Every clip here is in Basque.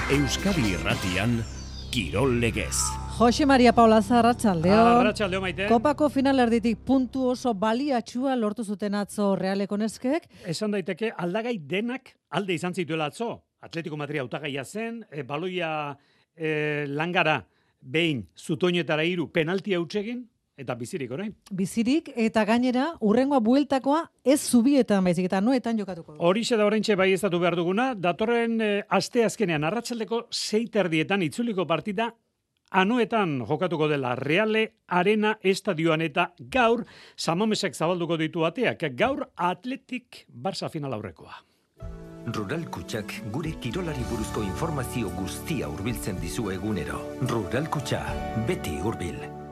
Euskadi Irratian, Kirol Legez. Jose Maria Paula Arratsaldeon. Arratsaldeon Maite. Kopako finalerditik puntu oso baliatsua lortu zuten atzo Realeko neskek. Esan daiteke aldagai denak alde izan zituela atzo. Atletico Madrid hautagaia zen, baloia langara behin zutoinetara 3 penaltia hutsegin eta bizirik orain. Bizirik eta gainera urrengoa bueltakoa ez zubietan baizik eta noetan jokatuko. Horixe da oraintxe baieztatu behar duguna, datorren aste azkenean arratsaldeko 6:30 itzuliko partida Anoetan jokatuko dela Reale Arena estadioan eta gaur Samamesek zabalduko ditu ateak. Gaur Atletik Barça final aurrekoa. Rural Kutxak gure kirolari buruzko informazio guztia hurbiltzen dizu egunero. Rural Kutxa, beti hurbil.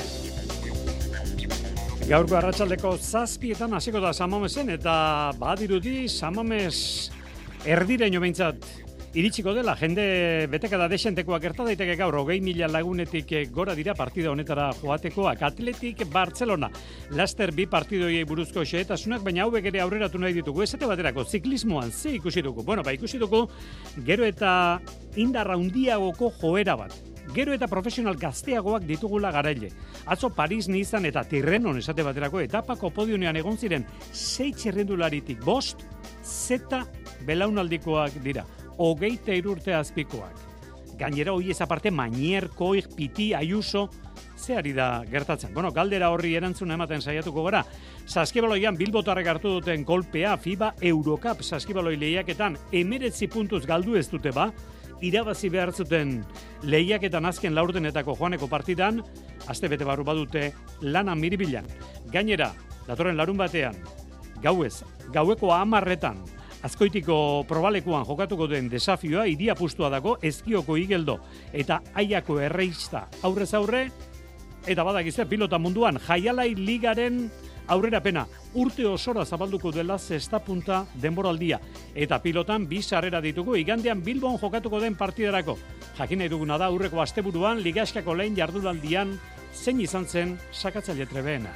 Gaurko arratsaldeko 7:00 hasiko da Samamesen eta badirudi Samames erdiraino behintzat iritsiko dela, jende betekada desentekoak gerta daiteke gaur 20.000 lagunetik gora dira partida honetara joatekoak. Atletik Barcelona, Laster bi partidoiei buruzko xehetasunak, baina hauek ere aurreratu nahi ditugu. Esate baterako ziklismoan ze ikusi dugu? Bueno, ikusi dugu gero eta indarra handiagoko joera bat. Gero eta profesional gazteagoak ditugula garaile. Atzo Paris, Nizan eta Tirrenon esate baterako etapako podionean egon ziren 6 txirrendularitik 5 zeta belaunaldikoak dira. 23 urte azpikoak. Gainera hoiez aparte Mañer, Koig, Piti, Ayuso, ze ari da gertatzen. Bueno, galdera horri erantzuna ematen saiatuko gara. Saskibaloian Bilbotarrek hartu duten kolpea FIBA Eurocup saskibaloi lehiaketan 19 puntuz galdu ez dute ba, irabazi behar zuten lehiaketan azken laurdenetako joaneko partidan, aste bete barru badute lana miribilan. Gainera, datorren larun batean, gaueko 10:00 Azkoitiko probalekuan jokatuko den desafioa iria pustua dago Ezkioko Igeldo eta Aiako Erreista aurrez aurre eta badakizue pilota munduan Jaialai Ligaren aurrerapena urte osora zabalduko dela 6 punta denboraldia eta pilotan 2 sarrera ditugu igandean Bilbon jokatuko den partidarako. Jakin nahi duguna da aurreko asteburuan Ligaskako lehen jardunaldian zein izan zen sakatzaile trebeena.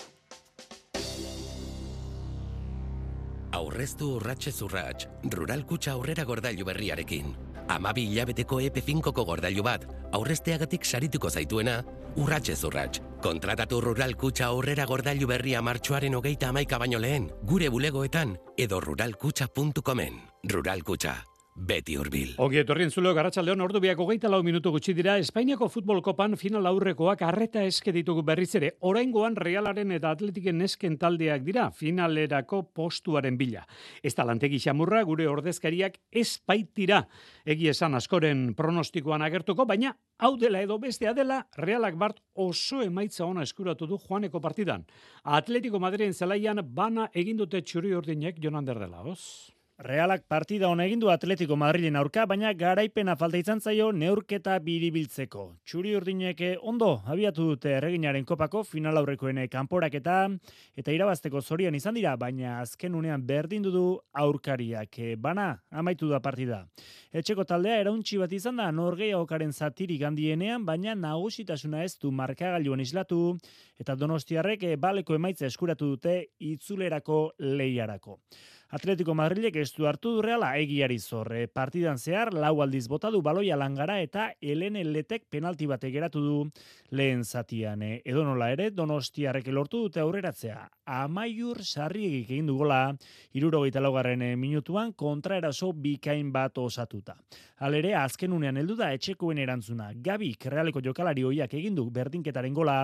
Aurreztu urratsez urrats, Rural Kutxa aurrera gordailu berriarekin. 12 hilabeteko EP5ko gordailu bat, aurrezteagatik sarituko zaituena, urratsez urrats. Kontratatu Rural Kutxa aurrera gordailu berria martxoaren 31 baino lehen, gure bulegoetan edo ruralkutxa.comen. Rural Kutxa, beti hurbil. Ogi etorri entzuleok arratsaldeon ordu biak 24 minutu gutxi dira. Espainiako futbol kopan final aurrekoak arreta eske ditugu berriz ere. Oraingoan Realaren eta Atletiken nesken taldeak dira finalerako postuaren bila. Ez da lantegi xamurra gure ordezkariak ez baitira egia esan askoren pronostikoan agertuko, baina hau dela edo bestea dela Realak bart oso emaitza ona eskuratu du joaneko partidan. Atletico Madriden zelaian bana egin dute txuri-urdinek Jonander dela, hoz? Realak partida hona egin du Atletico Madrilen aurka, baina garaipena falta izan zaio neurketa biribiltzeko. Txuri-urdinek ondo abiatu dute Erreginaren kopako final aurrekoen kanporaketa eta irabazteko zorian izan dira, baina azken unean berdindu du aurkariak. Bana amaitu da partida. Etxeko taldea erauntsi bat izan da norgehiagokaren zatirik handienean, baina nagusitasuna ez du markagailuan islatu eta Donostiarrek baleko emaitza eskuratu dute itzulerako lehiarako. Atletico Madrilek ez du hartu du Reala egiari zor. Partidan zehar 4 aldiz bota du baloia langara eta Elene Letek penalti bate geratu du lehen zatian. Edonola ere Donostiarrek lortu dute aurreratzea. Amaiur Sarriegik egin du gola 74. minutuan kontraeraso bikain bat osatuta. Halere azken unean heldu da etxekoen erantzuna. Gabik Realeko jokalari ohiak egin du berdinketaren gola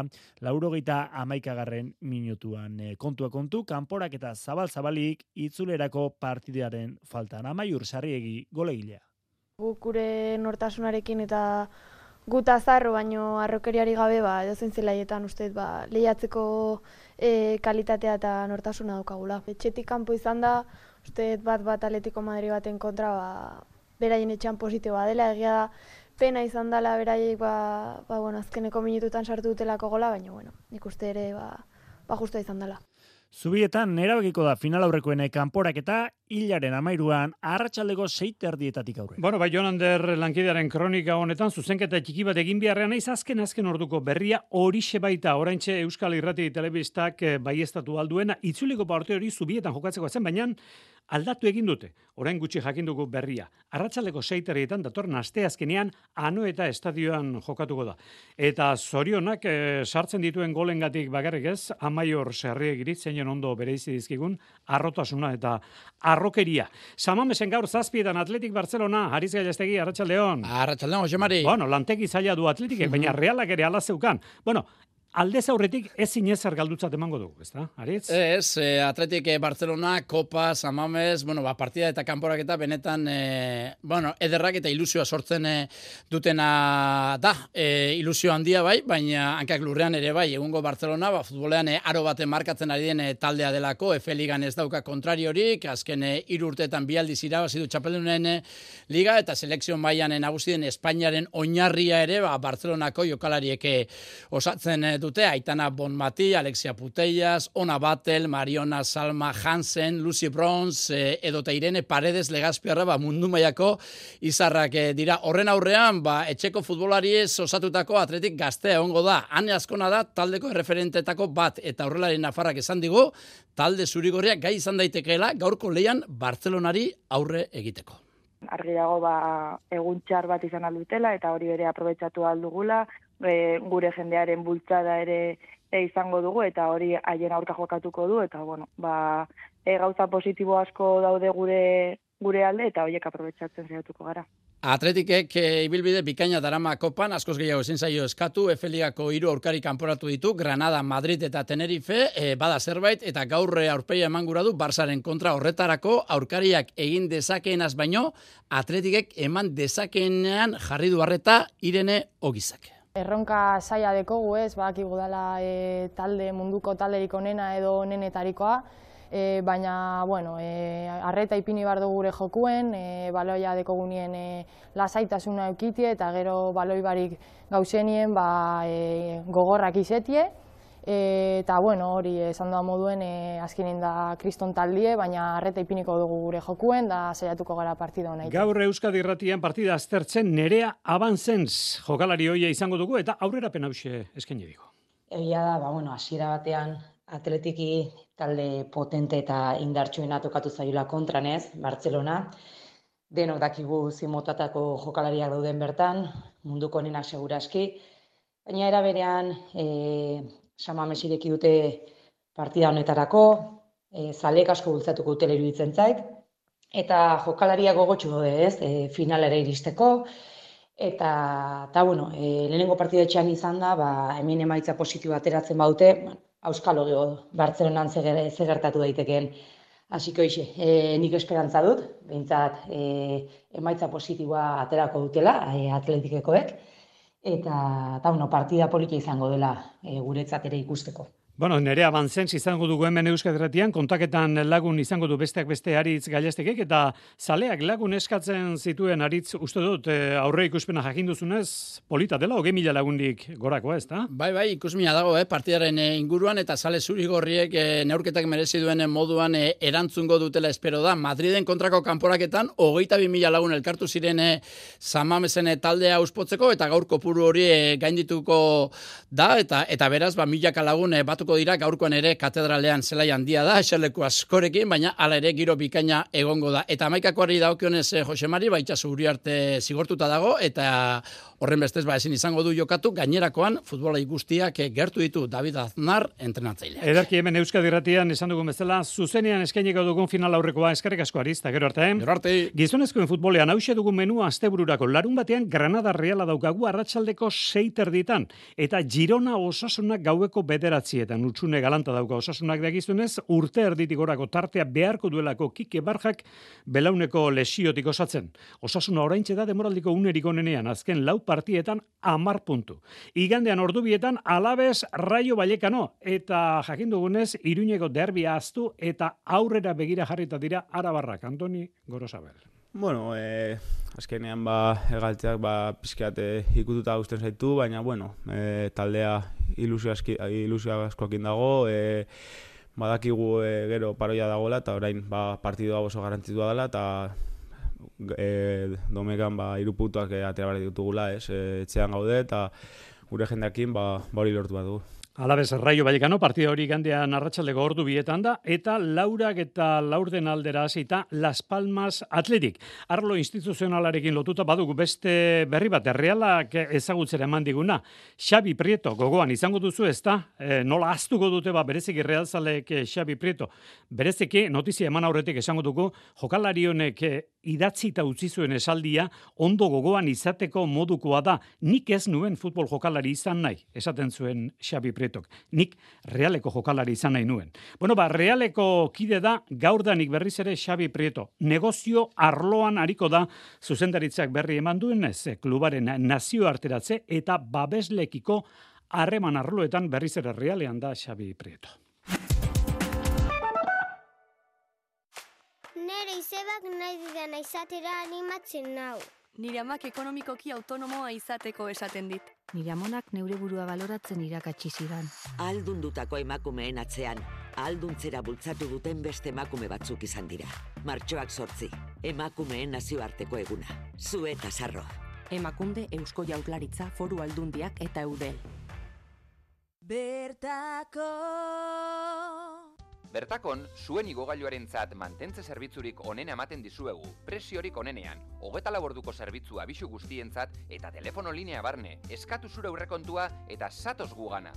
81. minutuan. Kontua kontu kanporak eta zabalik itzulerako partidaren faltan. Amaiur Sarriegi golegilea. Guk gure nortasunarekin eta guta zarro baino arrokeriari gabe edozein zelaietan uste lehiatzeko kalitatea eta nortasuna daukagula. Etxetik kanpo izan da, uste bat Atletico Madrid baten kontra beraien etxean positiboa dela, egia da pena izan dela beraiek azkeneko minututan sartu dutelako gola, baina nik uste ere justa izan dela. Zubietan erabakiko da final aurrekoen kanporaketa hilaren 13an, arratsaldeko 6:30 aurrera. Bueno, bai, Jonander lankidearen kronika honetan, zuzenketa txiki bat egin beharrean naiz azken orduko berria horixe baita, oraintxe Euskal Irrati Telebistak baieztatu alduena, itzuliko parte hori zubietan jokatzeko zen, baina aldatu egin dute. Orain gutxi jakin dugu berria. Arratsaldeko 6:30 datorren asteazkenean Anoeta estadioan jokatuko da. Eta zorionak sartzen dituen golengatik bakarrik ez, Amaior Serriegiri zeinen ondo bereizi dizkigun harrotasuna eta harrokeria. Samamesen gaur 7:00 Athletic Barcelona, Haris Gallastegi, arratsaldeon. Arratsaldeon, Jose Mari. Bueno, lantegi zaila du Athleticek, baina Realak ere hala zeukan. Bueno, aldez aurretik ezin ezer galdutzat emango dugu, ezta? Aritz? Ez, Athletic Barcelona, Copa, Samames, partida eta kanporaketa benetan, ederrak eta ilusioa sortzen dutena da. Ilusio handia bai, baina hankak lurrean ere bai, egungo Barcelona, futbolean aro baten markatzen ari den taldea delako, Efe Ligan ez dauka kontrariorik, azken 3 urteetan 2 aldiz irabazi du txapeldunen liga, eta selekzio mailan nagusi den Espainiaren oinarria ere, Barcelonako jokalariek osatzen dute, Aitana Bonmati, Alexia Putellas, Ona Batel, Mariona Salma Hansen, Lucy Bronze, edota Irene Paredes Legazpiarra, mundu mailako izarrak dira. Horren aurrean, etxeko futbolariez osatutako Athletic gaztea egongo da. Ane Azkona da taldeko erreferentetako bat, eta horrelari nafarrak esan digu, talde zurigorriak gai izan daitekeela gaurko leian Barcelonari aurre egiteko. Argi dago egun txar bat izan aldutela eta hori ere aprobetxatu aldugula, gure jendearen bultzada ere izango dugu eta hori haien aurka jokatuko du eta gauza positibo asko daude gure alde eta horiek aprobetxatzen saiatuko gara. Athleticek ibilbide bikaina darama kopan, askoz gehiago ezin zaio eskatu, Efe Ligako 3 aurkari kanporatu ditu, Granada, Madrid eta Tenerife, bada zerbait, eta gaur aurpegia eman gura du Barsaren kontra horretarako, aurkariak egin dezakeenaz baino, Athleticek eman dezakeenean jarri du harreta Irene Ogizak. Erronka zaila dekogu ez, badakigu dela munduko talderik onena edo onenetarikoa, baina, arreta ipini behar dugu gure jokuen, baloia dekogunien lasaitasuna eukitie, eta gero baloi barik gauzenien gogorrak izetie, eta hori esan da moduen azkenin da kriston taldie, baina arreta ipiniko dugu gure jokuen, da saiatuko gara partida honaik. Gaur Euskadi Irratian partida aztertzen Nerea Abansens jokalari hoia izango dugu, eta aurrerapen hauxe eskaini digo. Egia da, hasiera batean Athletiki talde potente eta indartsuena tokatu zaiola kontranez, Barcelona. Denok dakigu zimotatako jokalariak dauden bertan, munduko onenak seguraski. Baina era berean, Samames ireki dute partida honetarako, zaleek asko bultzatuko dutela iruditzen zait, eta jokalariak gogotsu daude ez, finalera iristeko. Eta lehenengo partida etxean izan da, hemen emaitza positibo ateratzen baute, auskalo Bartzelonan gertatu daitekeen. Hasiko nik esperantza dut, behintzat emaitza positiboa aterako dutela Athletikekoek, eta partida polita izango dela guretzat ere ikusteko. Nerea Abansens izango dugu hemen Euskadi Irratian, kontaketan lagun izango du besteak beste Aritz Gallastegek, eta zaleak lagun eskatzen zituen Aritz, uste dut, aurre ikuspena jakin duzunez, polita dela, 20.000 lagundik gorako, ez da? Bai, ikusmina dago, partidaren inguruan, eta zale zurigorriek neurketak merezi duen moduan erantzungo dutela espero da. Madriden kontrako kanporaketan, 22.000 lagun elkartu ziren Samamesen taldea uspotzeko, eta gaur kopuru hori gaindituko da, eta beraz, milaka lagun batu dira gaurkoan ere katedralean zelai handia da, eserleku askorekin, baina hala ere giro bikaina egongo da. Eta 11koari dagokionez Jose Mari, Itxaso Uriarte zigortuta dago, eta horren bestez ezin izango du jokatu, gainerakoan futbolai guztiak gertu ditu David Aznar entrenatzailea. Ederki hemen Euskadi Irratian esan dugun bezala, zuzenean eskainiko dugun final aurrekoa, eskerrik asko Aritz, eta gero arte. Gizonezkoen futbolean hauxe dugun menua astebururako, larun batean Granada Reala daukagu arratsaldeko 6:30, eta Girona Osasunak gaueko 9:00. Utxune galanta dauka Osasunak dagizunez, urte erditik gorako tartea beharko duelako Kike Barjak belauneko lesiotik osatzen. Osasuna oraintxe da demoraldiko unerik onenean, azken 4 partietan 10 puntu. Igandean ordubietan Alaves Rayo Vallecano, eta jakin dugunez Iruñeko derbia aztu eta aurrera begira jarrita dira arabarrak. Antoni Gorosabel. Azkenean egaltzeak pizkat ikututa gusten zaitu, baina taldea ilusio askoekin dago, badakigu gero paroia dagoela, eta orain partidua oso garrantzitsua dela, eta domekan 3 puntuak atera behar ditugula, etxean gaude, eta gure jendeakin hori lortu bat dugu. Alabez, Raio Vallecano, partida hori gandean arratsaldeko ordu bietan da, eta Laurak eta Laurden aldera hasita Las Palmas Athletic. Arlo instituzionalarekin lotuta badugu beste berri bat, Realak ezagutzera eman diguna. Xabi Prieto, gogoan izango duzu ez da, nola aztuko dute bereziki Realzalek Xabi Prieto. Bereziki, notizia eman aurretik esango dugu, jokalari honek idatzita utzi zuen esaldia, ondo gogoan izateko modukoa da. Nik ez nuen futbol jokalari izan nahi, esaten zuen Xabi Prieto. Nik Realeko jokalari izan nahi nuen. Bueno, Realeko kide da, gaurdanik berriz ere Xabi Prieto. Negozio arloan ariko da zuzendaritzak berri eman duenez, klubaren nazioarteratze eta babeslekiko harreman arloetan berriz ere Realean da Xabi Prieto. Nere izebak nahi didana izatera animatzen nau. Nire amak ekonomikoki autonomoa izateko esaten dit. Nire amonak neure burua baloratzen irakatsi zidan. Ahaldundutako emakumeen atzean, ahalduntzera bultzatu duten beste emakume batzuk izan dira. Martxoak 8, emakumeen nazioarteko eguna. Zu eta Sarro. Emakunde, Eusko Jaurlaritza, Foru Aldundiak eta Eudel. Bertakon, zuen igogailuarentzat mantentze zerbitzurik onena ematen dizuegu, presiorik onenean, 24 orduko zerbitzua abisu guztientzat eta telefono linea barne, eskatu zure aurrekontua eta zatoz gugana.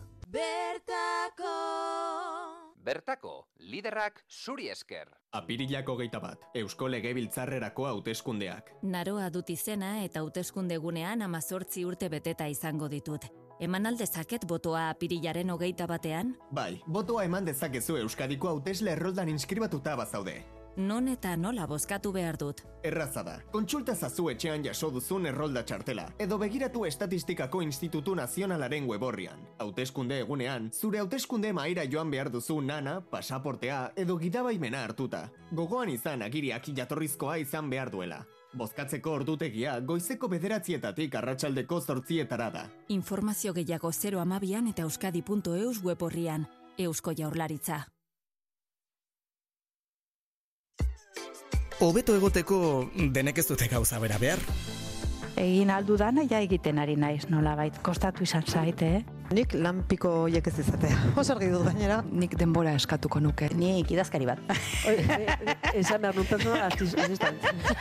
Bertako, liderrak zuri esker. Apirilak 21, Eusko Legebiltzarrerako hauteskundeak. Naroa dut izena eta hauteskunde gunean 18 urte beteta izango ditut. Eman aldezaket botoa apirilaren 21? Bai, botoa eman dezakezu Euskadiko hautesle erroldan inskribatuta bazaude. Non eta nola bozkatu behar dut? Erraza da, kontsulta zazu etxean jaso duzun errolda txartela, edo begiratu Estatistikako Institutu Nazionalaren weborrian. Hauteskunde egunean, zure hauteskunde mahaira joan behar duzu nana, pasaportea edo gidabaimena hartuta. Gogoan izan agiriak jatorrizkoa izan behar duela. Bozkatzeko ordutegia goizeko 9:00 arratsaldeko 8:00 da. Informazio gehiago 012an eta euskadi.eus weborrian. Eusko Jaurlaritza. Hobeto egoteko denek ez dute gauza bera behar. Egin aldu dana ja egiten ari naiz, nolabait, kostatu izan zaite, Nik lan piko hiek ez izatea. Oso argi dut gainera. Nik denbora eskatuko nuke. Nik idazkari bat. Esan behar nun persona asistant.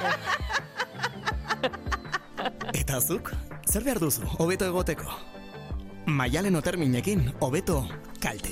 Eta zuk, zer behar duzu, hobeto egoteko? Maialen Oterminekin, hobeto kalte.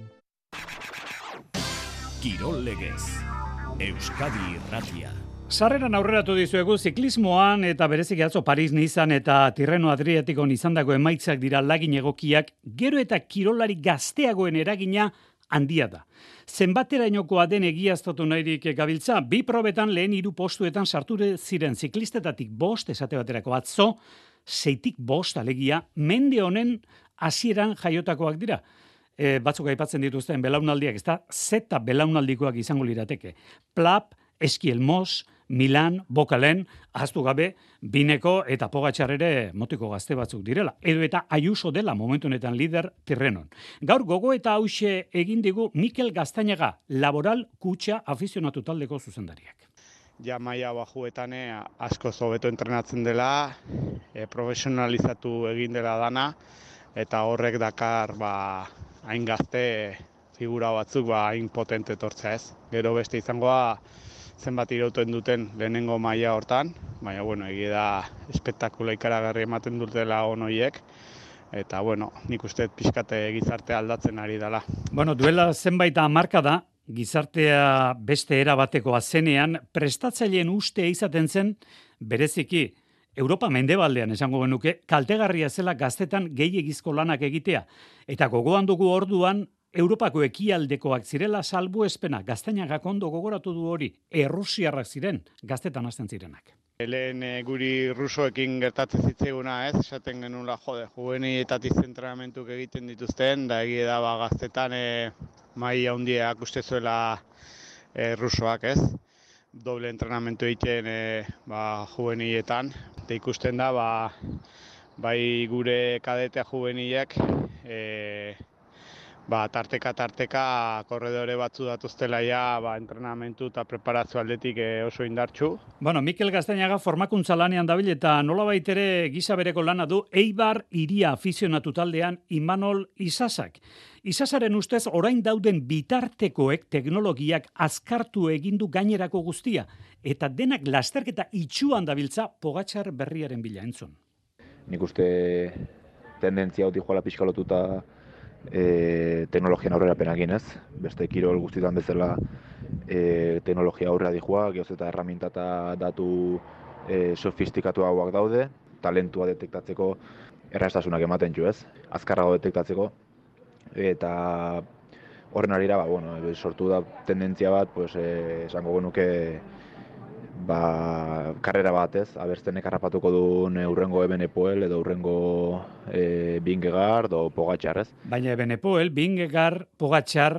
Kirol legez, Euskadi Irratia. Sarreran aurreratu dizuegu ziklismoan eta berezik atzo Paris-Nizan eta Tirreno Adriatikon izandako emaitzak dira lagin egokiak, gero eta kirolari gazteagoen eragina handia da. Zenbaterainokoa den egiaztatu nahirik gabiltza, 2 probetan lehen 3 postuetan sarture ziren ziklistetatik 5 esate baterako atzo, 6tik 5 alegia, mende honen hasieran jaiotakoak dira. Batzuk aipatzen dituzten belaunaldiak, ez da, zeta belaunaldikoak izango lirateke. Plap, Eskielmos, Milan, Bokalen, ahaztu gabe, Bineko eta Pogačar ere motiko gazte batzuk direla. Edo eta Ayuso dela momentu honetan lider Tirrenon. Gaur gogo eta hause egin digu Mikel Gaztañaga, Laboral Kutxa afizionatu taldeko zuzendariak. Ja maila bajuetan askoz hobeto entrenatzen dela, profesionalizatu egin dela dana, eta horrek dakar hain gazte figura batzuk hain potente etortzea ez. Gero beste izangoa zenbat irauten duten lehenengo maila hortan, baina egia da espektakula ikaragarri ematen dutela onoiek, eta nik uste pixkate gizartea aldatzen ari dela. Duela zenbait hamarka da, gizartea beste era batekoa zenean, prestatzaileen uste izaten zen, bereziki, Europa mendebaldean esango genuke, kaltegarria zela gaztetan gehiegizko lanak egitea, eta gogoan dugu orduan, Europako ekialdekoak zirela salbuespena, Gaztañagak ondo gogoratu du hori, errusiarrak ziren, gaztetan hasten zirenak. Lehen guri rusoekin gertatzen zitzaiguna ez, esaten genula juvenietatik entrenamentuk egiten dituzten, da egia da gaztetan maila handiak uste zuela rusoak ez, doble entrenamentu egiten juvenietan, eta ikusten da bai gure kadetea juvenilek tarteka korredore batzu datuztela ja, entrenamentu eta preparazio aldetik oso indartsu. Bueno, Mikel Gaztainaga formakuntza lanean dabil eta nolabait ere gisa bereko lana du Eibar Iria afizionatu taldean Imanol Isasak. Isasaren ustez orain dauden bitartekoek teknologiak azkartu egindu gainerako guztia eta denak lasterketa itxuan dabiltza Pogačar berriaren bila entzun. Nik uste tendentzia hau dijoala pixkalotuta teknologian aurrera penakin ez. Beste kirol guztietan bezala teknologia aurrera dijoa, gehoz eta herramienta eta datu sofistikatu hauak daude, talentua detektatzeko erraztasunak ematen jo ez, azkarrago detektatzeko, eta horren arira, sortu da tendentzia bat, esango genuke, karrera bat ez, abertzenek harrapatuko duen urrengo Evenepoel edo urrengo Vingegaard o Pogačar ez. Baina Evenepoel, Vingegaard, Pogačar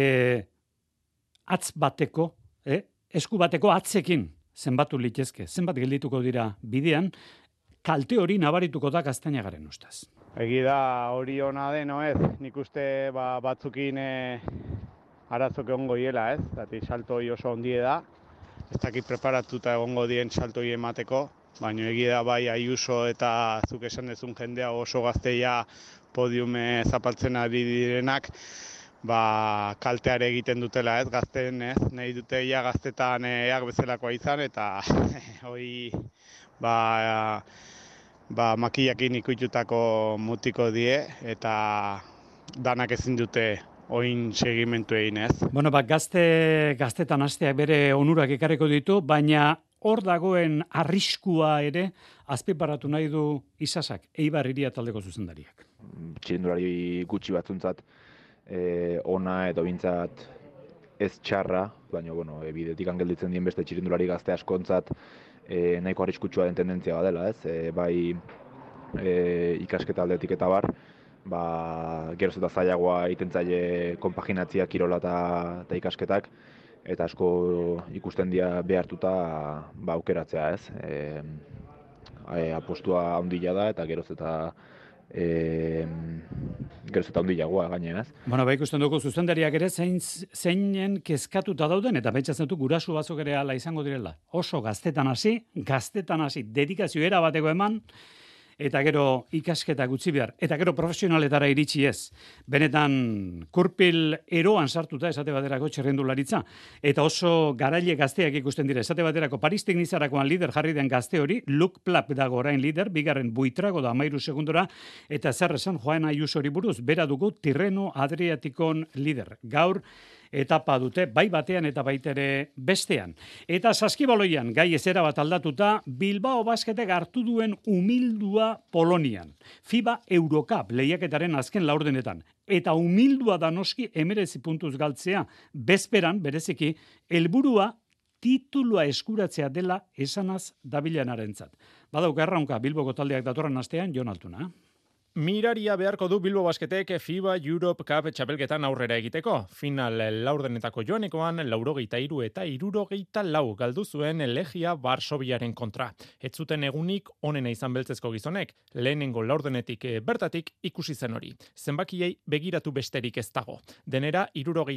atz bateko, esku bateko atzekin zenbatu litezke, zenbat geldituko dira bidean, kalte hori nabarituko da Gaztainagaren ustez. Egi da hori ona deno ez, nik uste batzukin arazok egongo hiela ez, zati salto hori oso ondie da, ez dakit preparatuta egongo dien salto hori emateko, baina egi da bai Ayuso eta zuk esan dezun jendea oso gazteia podiume zapaltzen ari direnak, kalteare egiten dutela ez, gazten ez, nahi dute ja gaztetan eak bezalakoa izan, eta hori makillakin ikuitutako mutiko die, eta danak ezin dute oin segimentu egin ez. Bueno, gaztetan hasteak bere onurak ekarriko ditu, baina hor dagoen arriskua ere azpimarratu nahi du Isasak, Eibar Iria taldeko zuzendariak. Txirindulari gutxi batzuntzat ona edo bintzat ez txarra, baina bidetik gelditzen dien beste txirindulari gazte askontzat nahiko arriskutsua den tendentzia badela, ez? Bai ikasketa aldetik eta bar, geroz eta zailagoa egiten zaie konpaginatzia kirola eta ikasketak, eta asko ikusten dira behartuta aukeratzea, ez? Apostua handia da eta geroz eta handiagoa gainean, ez? Bueno, ikusten dugu zuzendariak ere zeinen kezkatuta dauden eta pentsatzen dut gurasu batzuk ere hala izango direla. Oso gaztetan hasi, dedikazio era bateko eman, eta gero ikasketa gutxi behar, eta gero profesionaletara iritsi ez. Benetan kurpil eroan sartuta esate baterako txirrindularitza, eta oso garaile gazteak ikusten dira. Esate baterako Paristik Nizarakoan lider jarri den gazte hori, Luke Plap dago orain lider, bigarren Buitrago da 13 segundora, eta zer esan Joan Ayusori buruz, bera dugu Tirreno Adriatikon lider. Gaur, etapa dute, bai batean eta baitere bestean. Eta saskibaloian, gai ezera bat aldatuta, Bilbao Basketek hartu duen umildua Polonian. FIBA Eurocup lehiaketaren azken laurdenetan. Eta umildua da noski 19 puntuz galtzea, bezperan, bereziki, helburua titulua eskuratzea dela esanaz dabilanarentzat. Badauka erraunka Bilboko taldeak datorren astean, Jon Altuna. Miraria beharko du Bilbo Basketek FIBA Europe Cup txapelketan aurrera egiteko. Final laurdenetako joanekoan 83 eta 74 galdu zuen Legia Varsoviaren kontra. Ez zuten egunik onena izan beltzezko gizonek, lehenengo laurdenetik bertatik ikusi zen hori. Zenbakiei begiratu besterik ez dago. Denera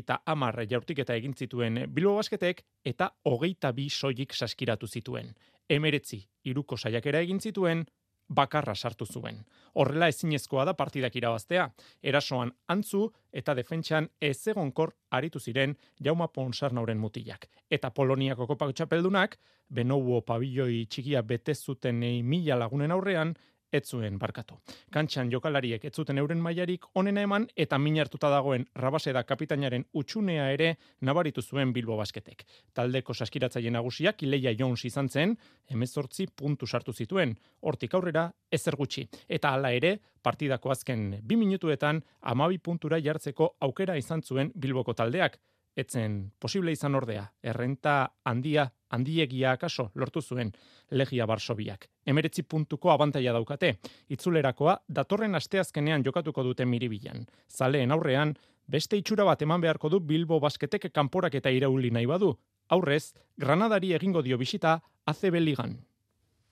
70 jaurtiketa egin zituen Bilbo Basketek eta 22 soilik saskiratu zituen. 19 hiruko saiakera egin zituen, bakarra sartu zuen. Horrela ezinezkoa da partidak irabaztea. Erasoan Antzu eta defentsan ezegonkor aritu ziren Jauma Ponsarnauren mutilak. Eta Poloniako kopako txapeldunak, Benowo pabilloi txikia bete zuten 1000 lagunen aurrean, ez zuen barkatu. Kantxan jokalariek ez zuten euren mailarik onena eman eta min hartuta dagoen Rabaseda kapitainaren utxunea ere nabaritu zuen Bilbo Basketek. Taldeko saskiratzaile nagusiak Ileia Jones izan zen, 18 puntu sartu zituen, hortik aurrera ezer gutxi. Eta hala ere, partidako azken 2 minutuetan 12 puntura jartzeko aukera izan zuen Bilboko taldeak. Etzen posible izan ordea, errenta handiegia akaso lortu zuen Legia Varsoviak. 19 puntuko abantaila daukate. Itzulerakoa datorren asteazkenean jokatuko dute Miribilan. Zaleen aurrean, beste itxura bat eman beharko du Bilbo Basketek kanporak eta irauli nahi badu. Aurrez, Granadari egingo dio bisita ACB Ligan.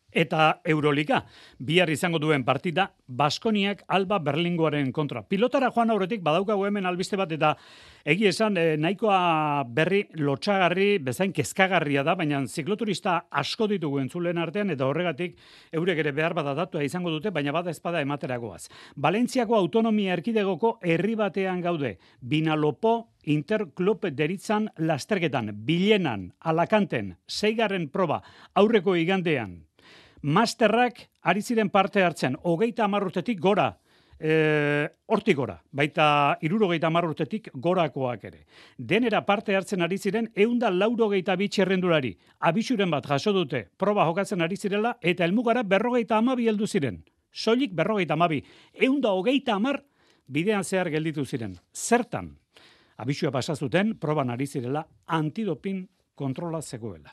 Eta Euroliga, bihar izango duen partida, Baskoniak Alba Berlingoaren kontra. Pilotara joan aurretik badaukagu hemen albiste bat, eta egia esan nahikoa berri lotxagarri, bezain kezkagarria da, baina zikloturista asko ditugu entzulen artean, eta horregatik eurek ere behar bada datua izango dute, baina bada espada emateragoaz. Valentziako autonomia erkidegoko herri batean gaude, Vinalopó Interklub deritzan lasterketan, Bilenan, Alakanten, 6. proba, aurreko igandean. Masterrak ari ziren parte hartzen, 30 urtetik gora, hortik gora, baita 70 urtetik gorakoak ere. Denera parte hartzen ari ziren 182 txirrendulari, abisuren bat jaso dute, proba jokatzen ari zirela, eta helmugara 52 heldu ziren. Soilik 52, 130 bidean zehar gelditu ziren. Zertan? Abisua pasazuten, proban ari zirela, antidopin kontrola zegoela.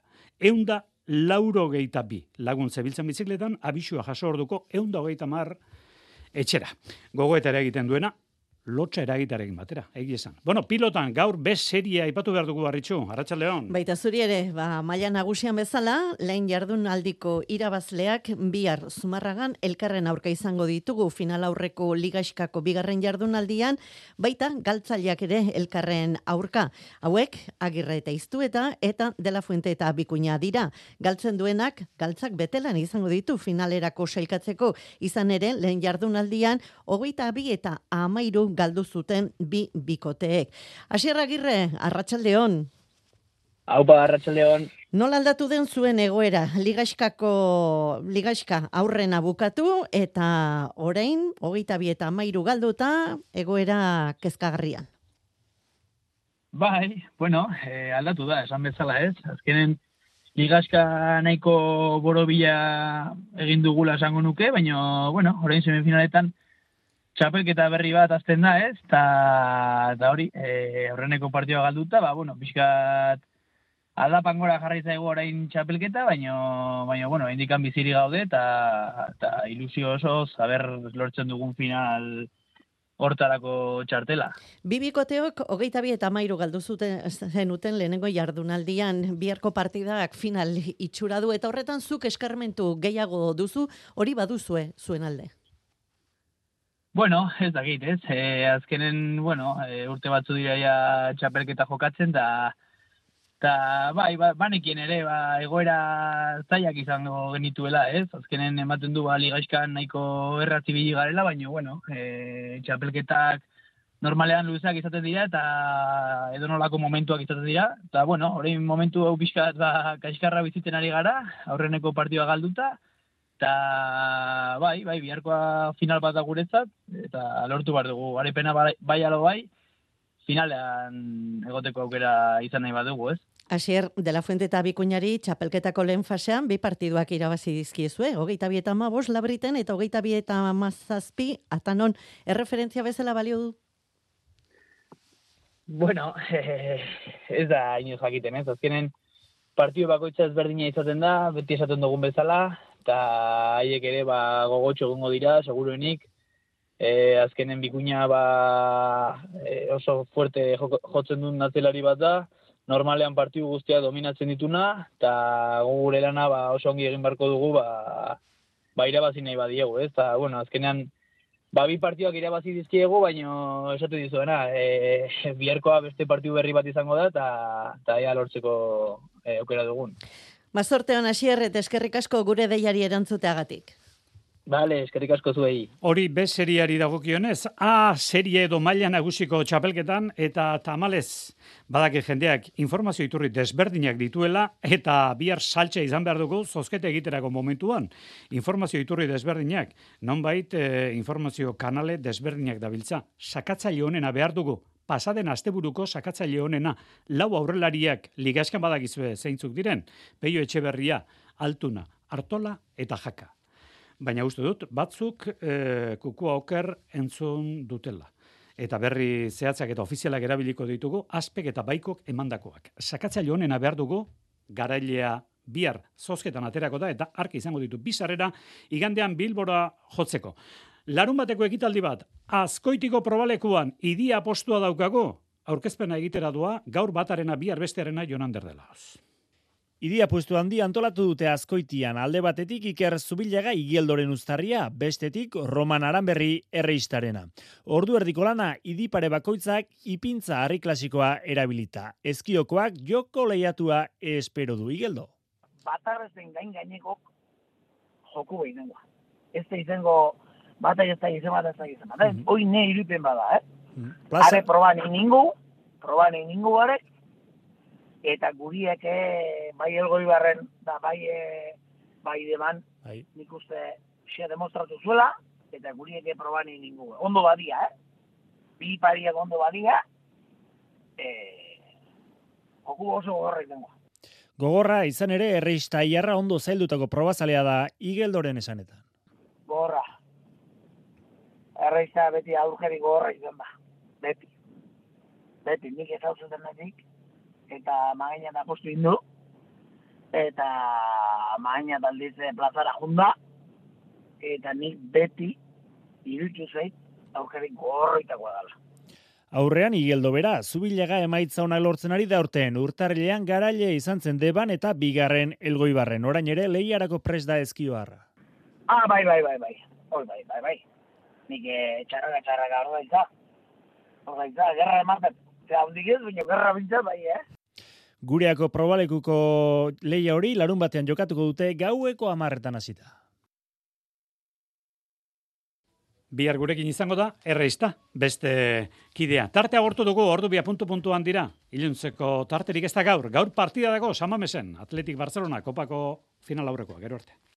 182 lagun zebiltzen bizikletan, abisua jaso orduko 130 etxera. Gogoetara egiten duena, lotxa eragitarekin batera, egia esan. Bueno, pilotan, gaur best seria aipatu behar dugu Arritxu, Arratsaldeon. Baita zuri ere, maila nagusian bezala, lehen jardunaldiko irabazleak bihar Zumarragan elkarren aurka izango ditugu final aurreko ligaxkako 2. jardunaldian, baita galtzaileak ere elkarren aurka. Hauek, Agirre eta Iztueta eta De La Fuente eta Bikuña dira. Galtzen duenak, galtzak betelan izango ditu finalerako sailkatzeko, izan ere lehen jardunaldian 22 eta 13 galdu zuten bi bikoteek. Asier Agirre, Arratsaldeon. Aupa, Arratsaldeon. Nola aldatu den zuen egoera? Ligaxka aurrena bukatu eta orain 22 eta 13 galduta egoera kezkagarrian. Bai, bueno, aldatu da, esan bezala ez. Azkenen ligaxka nahiko borobila egin dugula esango nuke, baina, bueno, orain semifinaletan txapelketa berri bat azten da, ez? Eta hori, aurreneko partioa galduta, bueno, pixkat aldapan gora jarri zaigu orain txapelketa, baina bueno, indikan biziri gaude, eta ilusio osoz, haber lortzen dugun final hortarako txartela. Bi bikoteok 22 eta 13 galdu zenuten lehenengo jardunaldian, biharko partidak final itxura du, eta horretan zuk eskarmentu gehiago duzu, hori baduzue zuen alde. Bueno, ez dakit, ez. Azkenen, bueno, urte batzu dira ja txapelketa jokatzen, eta bai, banekien ere, egoera zailak izango genituela, ez. Azkenen ematen du ligaxkan nahiko erratibili garela, baina, bueno, txapelketak normalean luzeak izaten dira, eta edonolako momentuak izaten dira. Eta, bueno, orain momentu hau pixkat kaxkarra bizitzen ari gara, aurreneko partioa galduta, eta bai, biharkoa final bat da guretzat, eta lortu behar dugu. Garipena bai alo bai, finalean egoteko aukera izan nahi badugu, ez? Asier, De La Fuente eta Bikuñari txapelketako lehen fasean, bi partiduak irabazi dizkiezue, 22 eta 15 Labriten eta 22 eta 17 Atanon, erreferentzia bezala balio du? Bueno, ez da inoz jakiten, ez? Azkenen partidu bakoitza ezberdina izaten da, beti esaten dugun bezala, eta haiek ere gogotxo egongo dira, seguruenik. Azkenen Bikuña oso fuerte jotzen duen atzelari bat da, normalean partidu guztia dominatzen dituna, eta gure lana oso ongi egin barko dugu, irabazi nahi badiegu, ez? Eta, bueno, azkenean, bi partioak irabazi dizkiegu, baina esatu dizuena, biharkoa beste partidu berri bat izango da, eta ea lortzeko aukera dugun. Mazortean Asier, eta eskerrik asko gure deiari erantzuteagatik. Bale, eskerrik asko zuei. Hori B seriari dagokionez, A serie edo maila nagusiko txapelketan, eta tamalez badaki jendeak informazio iturri desberdinak dituela, eta bihar saltxa izan behar dugu zozkete egiterako momentuan. Informazio iturri desberdinak, nonbait informazio kanale desberdinak dabiltza. Sakatzaile honena behar dugu. Pasaden asteburuko sakatzaile honena, 4 aurrelariak ligaxkan badakizue zeintzuk diren, Peio Etxeberria, Altuna, Artola eta Jaka. Baina uste dut, batzuk kukua oker entzun dutela. Eta berri zehatzak eta ofizialak erabiliko ditugu, Aspek eta Baikok emandakoak. Sakatzaile honena behar dugu, garailea bihar zozketan aterako da, eta arki izango ditu bizarrera, igandean Bilbora jotzeko. Larun bateko ekitaldi bat, Azkoitiko probalekuan idia postua daukago, aurkezpena egitera doa, gaur batarena bihar bestearena Jon Ander dela. Idia puestu handi antolatu dute Azkoitian, alde batetik Iker Zubillaga Igeldoren uztarria, bestetik Roman Aranberri Erreistarena. Ordu erdiko lana idipare bakoitzak ipintza harri klasikoa erabilita. Ezkiokoak joko lehiatua espero du Igeldo. Batarrezen gaineko joku behin dengoa. Ez da izango bata ez da izan. Hoi ne irupen bada, Are proban iningu barek, eta guriek bai Elgoibarren da bai deman, nik uste xe demostratu zuela, eta guriek proban iningu. Ondo badia, bi pariak ondo badia, joku oso gogorra izango. Gogorra izan ere Erreista Iarra ondo zaildutako probazalea da Igeldoren esanetan. Gogorra. Erreista beti aurkeri gogorra izan da. Beti, nik ezautzen denetik, eta magaina da postu indu, eta magaina taldiz plazara junda, eta nik beti irutu zait aurkeri gogorroitakoa dala. Aurrean Igeldo bera, Zubillaga emaitza onak lortzen ari da urtean, urtarrilean garaile izan zen Deban eta bigarren Elgoibarren, orain ere lehiarako prest da Ezkioarra. Bai. Bai. Nik txarraka ordaitza, gerra ematen. Zea hundik ez, baina gerra bintzat bai, Gureako probalekuko lehia hori larun batean jokatuko dute gaueko 10 hasita. Bihar gurekin izango da, Erreista, beste kidea. Tartea agortu dugu, ordu bia puntuan dira. Iluntzeko tarterik ez da gaur partida dago San Mamesen, Athletic Barcelona, kopako final aurrekoa, gero arte.